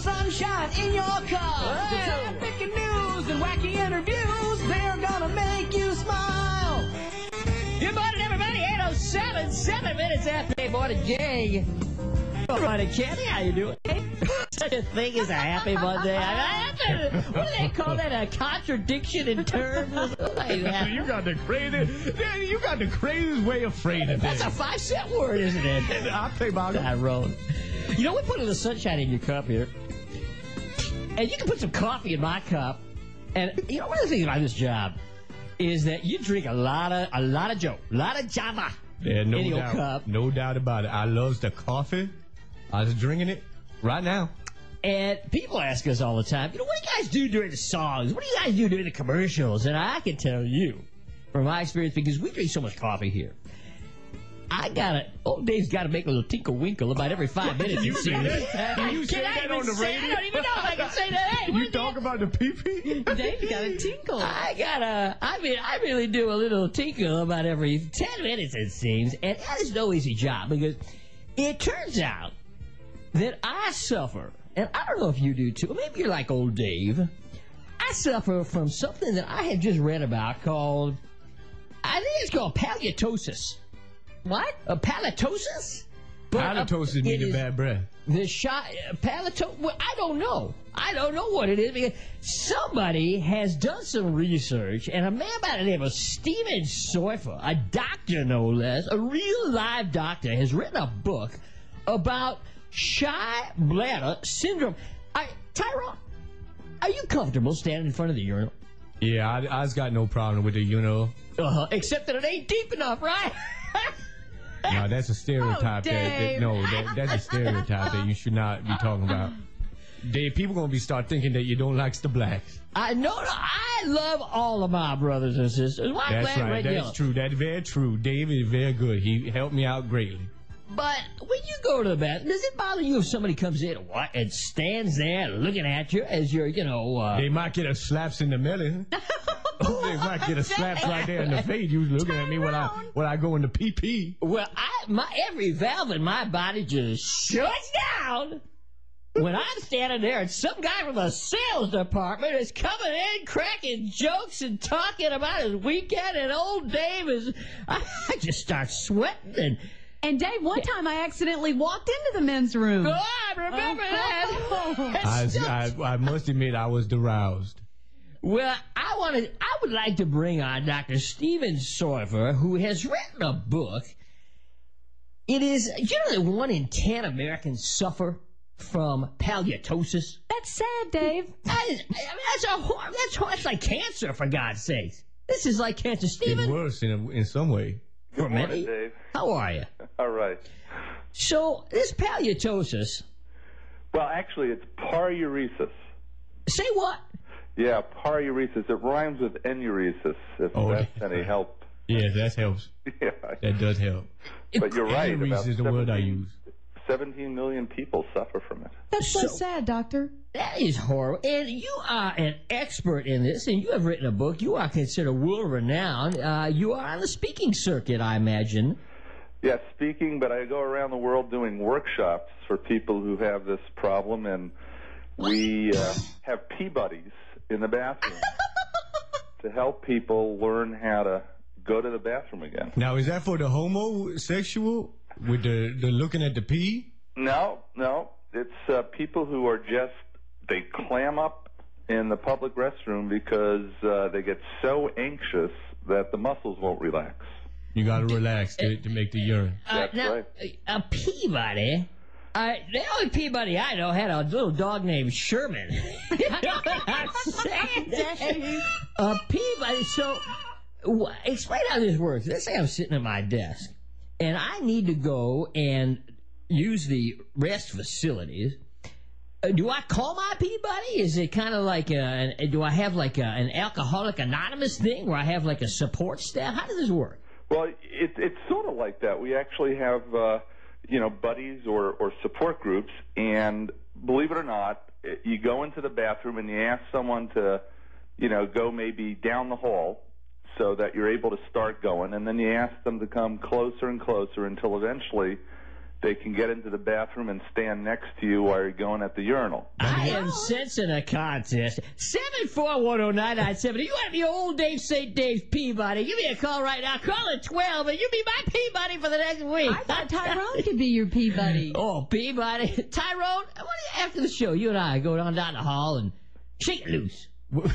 sunshine in your cup. The time-picking news and wacky interviews, they're gonna make you smile. Good morning, everybody. 8:07, 7 minutes after a morning gang. All right, Kenny, how you doing? Such a thing as a happy Monday. What do they call that? A contradiction in terms? You got the craziest way of phrasing That's things. a 5-cent word, isn't it? I'll tell you about it. I wrote. You know, we put a little sunshine in your cup here. And you can put some coffee in my cup. And you know, one of the things about this job is that you drink a lot of Joe, a lot of Java Yeah, no in your doubt. cup. No doubt about it. I love the coffee. I was drinking it right now. And people ask us all the time, you know, what do you guys do during the songs? What do you guys do during the commercials? And I can tell you, from my experience, because we drink so much coffee here, old Dave's got to make a little tinkle winkle about every 5 minutes. You say that? Can You say that on the radio? I don't even know if I can say that. Hey, You talk about the pee-pee? Dave's got a tinkle. I really do a little tinkle about every 10 minutes, it seems. And that is no easy job, because it turns out that I suffer, and I don't know if you do too, maybe you're like old Dave, I suffer from something that I have just read about called, I think it's called palatosis. What? Palatosis? But, Halitosis it means is- bad breath. The shot, well, I don't know. I don't know what it is, because somebody has done some research, and a man by the name of Steven Soifer, a doctor no less, a real live doctor, has written a book about shy bladder syndrome. Tyrone, are you comfortable standing in front of the urinal? Yeah, I's got no problem with it, you know. Except that it ain't deep enough, right? No, that's a stereotype. Dave. That's a stereotype that you should not be talking about. Dave, people gonna start thinking that you don't like the blacks. No, I love all of my brothers and sisters. Why That's black, right. red, That's yellow? true. That's very true. Dave is very good. He helped me out greatly. But when you go to the bathroom, does it bother you if somebody comes in and stands there looking at you as you're, They might get a slaps in the belly. They might get a slap right there in the face. You was looking at me when I go into pee-pee. well, every valve in my body just shuts down when I'm standing there and some guy from the sales department is coming in, cracking jokes and talking about his weekend, and old Dave I just start sweating. And Dave, one time I accidentally walked into the men's room. Oh, I remember that. I must admit I was aroused. Well, I would like to bring on Dr. Steven Soifer, who has written a book. It is, you know that 1 in 10 Americans suffer from palatosis? That's sad, Dave. That's like cancer, for God's sakes. This is like cancer. It's Steven, worse in some way. for Morning, many, Dave. how are you? All right. So, this palatosis, Well, actually, it's paruresis. say what? Yeah, paruresis. It rhymes with enuresis, if that's any help. Yeah, that helps. Yeah. That does help. But you're right. Enuresis About is the word I use. 17 million people suffer from it. That's so sad, Doctor. That is horrible. And you are an expert in this, and you have written a book. You are considered world-renowned. You are on the speaking circuit, I imagine. Yeah, speaking, but I go around the world doing workshops for people who have this problem, and we have pee buddies in the bathroom to help people learn how to go to the bathroom again. Now, is that for the homosexual with the looking at the pee? No. It's people who are they clam up in the public restroom because they get so anxious that the muscles won't relax. You got to relax to make the urine. That's now, right. A Peabody. The only Peabody I know had a little dog named Sherman. You know what I'm saying? A Peabody. So, explain how this works. Let's say I'm sitting at my desk, and I need to go and use the rest facilities. Do I call my Peabody? Is it kind of like do I have like an Alcoholic Anonymous thing where I have like a support staff? How does this work? Well, it's sort of like that. We actually have, buddies or support groups, and believe it or not, you go into the bathroom and you ask someone to, go maybe down the hall so that you're able to start going, and then you ask them to come closer and closer until eventually they can get into the bathroom and stand next to you while you're going at the urinal. I am sensing a contest. 7410997. You want to be old Dave St. Dave's Peabody? Give me a call right now. Call at 12, and you be my Peabody for the next week. I thought Tyrone could be your Peabody. Oh, Peabody. Tyrone, after the show, you and I go on down the hall and shake it loose.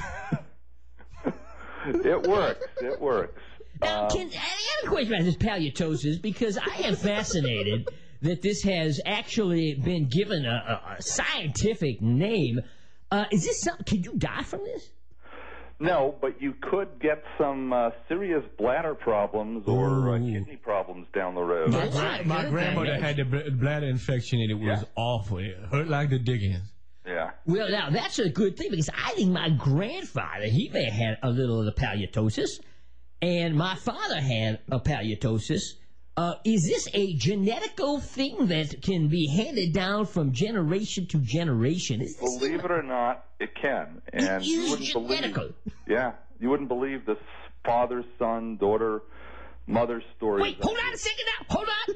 It works. It works. Now, I have a question about this palliatosis because I am fascinated that this has actually been given a scientific name. Is this something? Can you die from this? No, but you could get some serious bladder problems or kidney problems down the road. My grandmother had the bladder infection, and it was awful. It hurt like the dickens. Yeah. Well, now, that's a good thing because I think my grandfather, he may have had a little of the palliatosis, and my father had a palliatosis. Is this a genetical thing that can be handed down from generation to generation? Believe it or not, it can. And you wouldn't genetical. You wouldn't believe this father, son, daughter, mother story. Wait, hold on a second now. Hold on.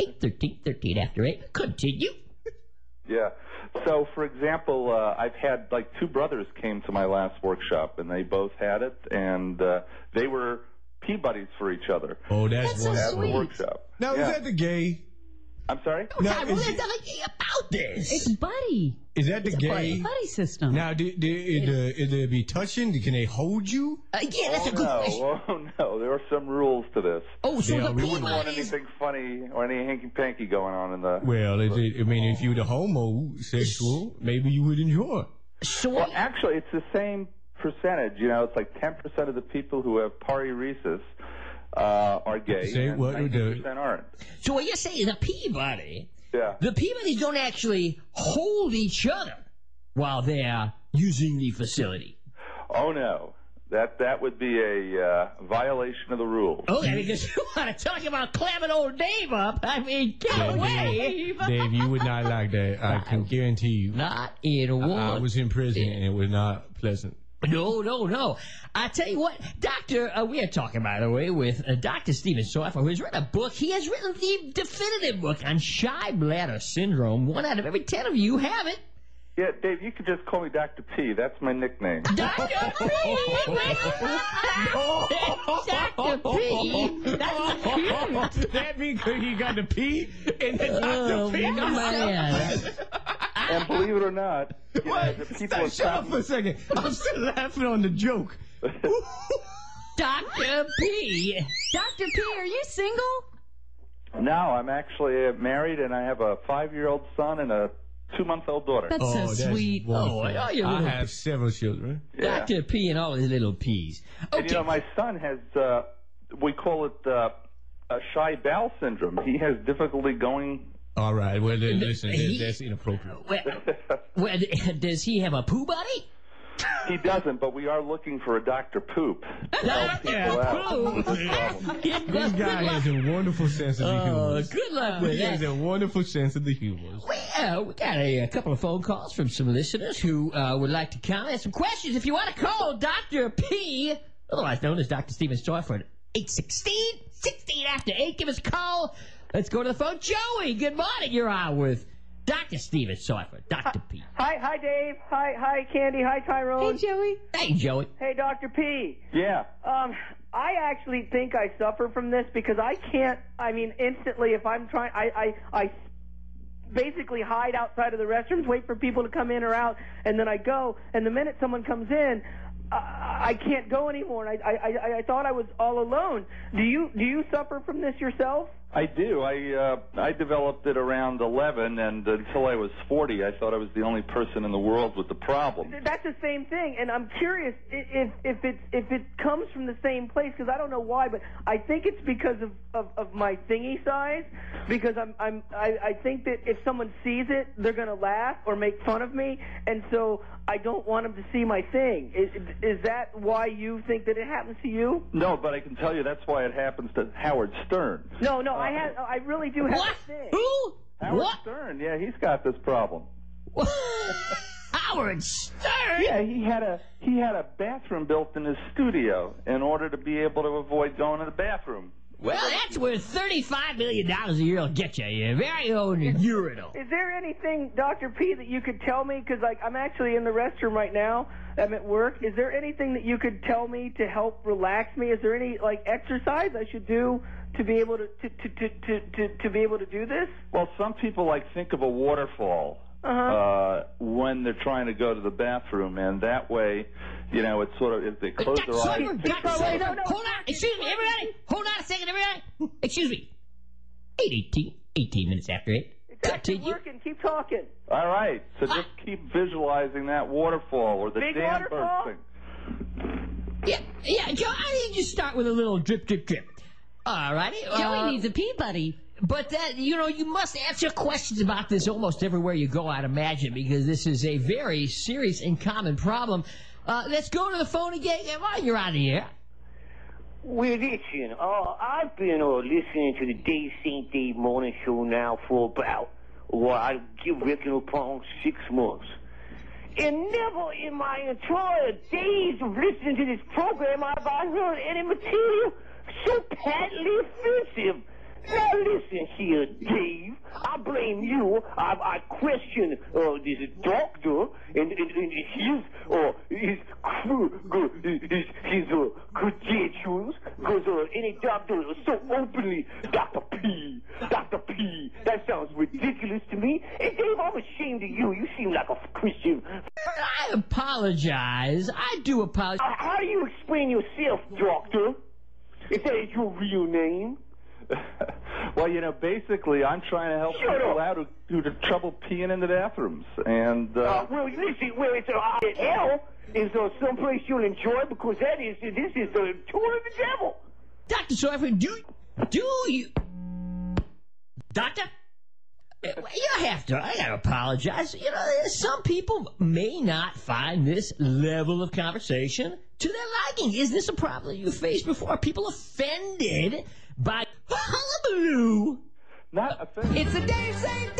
8:13 after 8. Continue. Yeah. So, for example, I've had like two brothers came to my last workshop, and they both had it, and they were Peabodies for each other. Oh, that's so wonderful. sweet. At the workshop. Now, is that the gay? I'm sorry? No, Now, there's is, nothing about this. It's buddy. is that the gay? Buddy system. Now, is there be touching? Can they hold you? Yeah, that's a good question. Oh, no. There are some rules to this. Oh, so Yeah, the we I wouldn't want Peabody is... anything funny or any hanky-panky going on in the... Well, if you were the homosexual, maybe you would enjoy it. So Well, actually, it's the same percentage. You know, it's like 10% of the people who have paresis are gay, Say and what? 90% aren't. So what you're saying is the Peabody, Yeah. the Peabodys don't actually hold each other while they're using the facility. Oh, no. That would be a violation of the rules. Okay, because you want to talk about clamming old Dave up. I mean, get away. Dave, you would not like that. I can guarantee you. Not in one. I was in prison, and it was not pleasant. No. I tell you what, Doctor, we are talking, by the way, with Dr. Steven Soiffer, who has written a book. He has written the definitive book on shy bladder syndrome. 1 out of every 10 of you have it. Yeah, Dave, you could just call me Dr. P. That's my nickname. Dr. P! Dr. P! That means he got the P in the Oh, Dr. P. man. And believe it or not, you know, the people Shut up for a second. I'm still laughing on the joke. Dr. P! Dr. P, are you single? No, I'm actually married, and I have a 5-year-old son and a 2-month-old daughter. That's so sweet. Wonderful. Oh, you I little- have several children. Yeah. Dr. P and all his little P's. Okay. And, you know, my son has, we call it a shy bowel syndrome. He has difficulty going... All right. Well, then, listen, that's inappropriate. Well, does he have a poo buddy? He doesn't, but we are looking for a Dr. Poop. to help people out with this problem. This guy has a wonderful sense of the humor. Good luck with He has that. a wonderful sense of the humor. Well, we got a couple of phone calls from some listeners who would like to comment. Some questions. If you want to call Dr. P, otherwise known as Dr. Steven Soiffer, 816 after 8, give us a call. Let's go to the phone. Joey, good morning. You're on with Dr. Steven Soiffer, Dr. P. Hi, Dave. Hi, Candy. Hi, Tyrone. Hey, Joey. Hey, Joey. Hey, Dr. P. Yeah. I actually think I suffer from this because I can't. I mean, instantly, if I'm trying, I basically hide outside of the restrooms, wait for people to come in or out, and then I go. And the minute someone comes in, I can't go anymore. And I thought I was all alone. Do you suffer from this yourself? I do. I developed it around 11, and until I was 40, I thought I was the only person in the world with the problem. That's the same thing, and I'm curious if it comes from the same place, because I don't know why, but I think it's because of my thingy size. Because I think that if someone sees it, they're gonna laugh or make fun of me, and so I don't want them to see my thing. Is that why you think that it happens to you? No, but I can tell you that's why it happens to Howard Stern. No, I really do have What? a thing. Who? Howard What? Stern, yeah, he's got this problem. Howard Stern? Yeah, he had a bathroom built in his studio in order to be able to avoid going to the bathroom Well, that's worth $35 million a year will get you. Your very own urinal. Is there anything, Dr. P, that you could tell me? Because I'm actually in the restroom right now. I'm at work. Is there anything that you could tell me to help relax me? Is there any exercise I should do to be able to be able to do this? Well, some people think of a waterfall when they're trying to go to the bathroom, and that way, it's sort of if they close their eyes. Hold on, excuse me, everybody. Hold on a second, everybody. Excuse me. 18 minutes after 8. It's actually working. Keep talking. All right, so just keep visualizing that waterfall or the Big dam waterfall? bursting. Yeah, Joe, I think you start with a little drip, drip, drip. All righty. Joey needs a pee buddy. But that, you must answer questions about this almost everywhere you go, I'd imagine, because this is a very serious and common problem. Let's go to the phone again. Come on, you're on the air. Well, listen, I've been listening to the Dave St. Dave morning show now for about, I reckon upon 6 months. And never in my entire days of listening to this program have I heard any material so patently offensive. Now listen here, Dave. I blame you. I question this doctor and his credentials, because any doctor so openly, Dr. P. That sounds ridiculous to me. And Dave, I'm ashamed of you. You seem like a Christian. I apologize. I do apologize. How do you explain yourself, doctor? If that is your real name? Well, basically, I'm trying to help people out who have trouble peeing in the bathrooms. And well, listen, it's hell is someplace you'll enjoy, because this is the tour of the devil. Dr. Soifert, do you... Doctor? I gotta apologize. Some people may not find this level of conversation to their liking. Is this a problem you faced before? Are people offended by hullabaloo? Not offended. It's a Dave St.